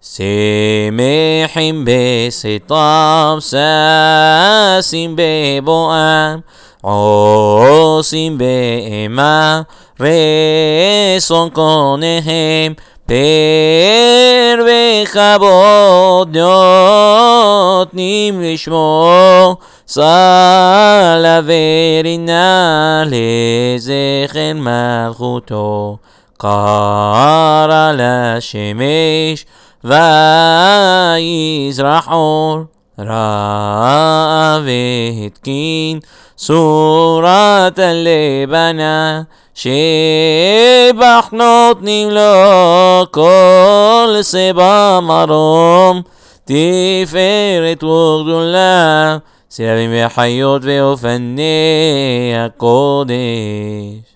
שמחים בסתם, ששים בבואם, עושים באימה רצון קוניהם, פאר וכבוד נותנים לשמו, סלה ורינה לזכר מלכותו. קרא לשמש ויזרח אור, ראה והתקין סורת הלבנה, שבח נותנים לו כל סבא מרום, תפארת וגדולה, סלבים וחיות ואופני הקודש.